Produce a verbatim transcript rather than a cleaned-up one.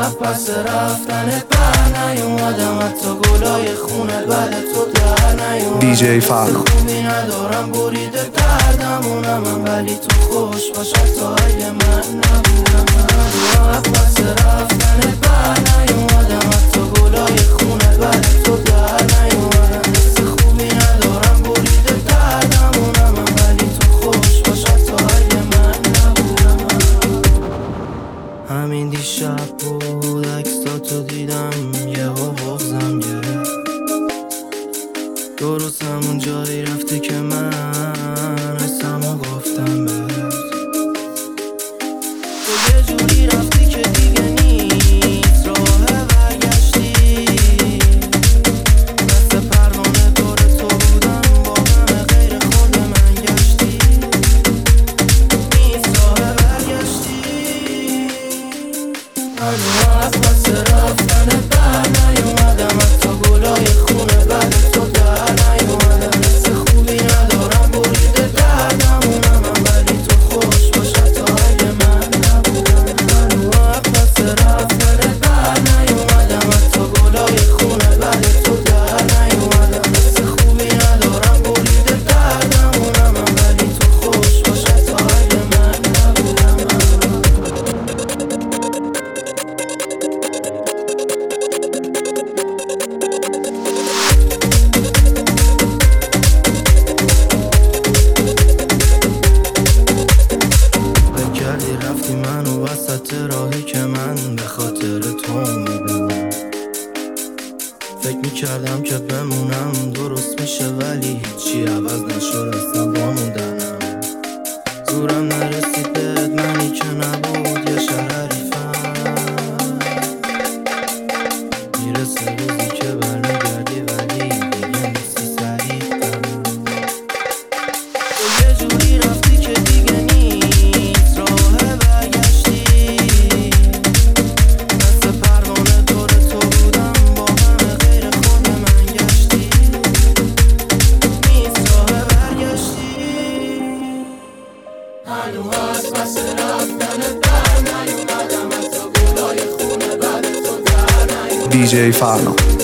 پس رفتنت بر نیومدم، حتی گلای خونت بعد تو در نیومدم. دی جی فرنا خوبی ندارم بریده دردمونم من، ولی تو خوش باش حتی اگه من نبودم. پس رفتنت بر نیومدم، حتی گلای خونت بعد تو در نیومدم. حس خوبی ندارم بریده دردمونم من، ولی تو خوش باش حتی اگه من نبودم. همین دیشب بود عکساتو دیدم، یهو بغضم گرفت. درست همون جایی رفتی که من حسمو گفتم بهت. تو یه جوری رفتی که دیگه نیست راه برگشتی. دست پروانه دور تو بودم، با همه غیر خود من گشتی. نیست راه برگشتی. هنو از پس رفتنت بر نیومدم، حتی گلای خونه بعد تو در نیومدم. حس خوبی ندارم بریده دردمونم من، ولی تو خوش باش حتی اگه من نبودم. هنو از پس رفتنت بر نیومدم، حتی گلای خونه بعد تو در نیومدم. حس خوبی ندارم بریده دردمونم من، ولی تو خوش باش حتی اگه من نبودم. کردی رفتی منو وسط راهی که من به خاطر تو میدم. فکر میکردم که بمونم درست میشه، ولی هیچی عوض نشد اصلا باموندنم. زورم نرسید بهت منی که نبود یه شریفم. میرسه روزی که برمیگردی ولی دیگه نیستی سریعتم. تو یه جوری رفتی که دیگه نیست راه برگشتی. دست پروانه دور تو بودم، با همه غیر خود من گشتی. نیست راه برگشتی. هنو از پس رفتنت بر نیومدم، حتی گلای خونه بعد تو در نیومدم. دی جی فرنا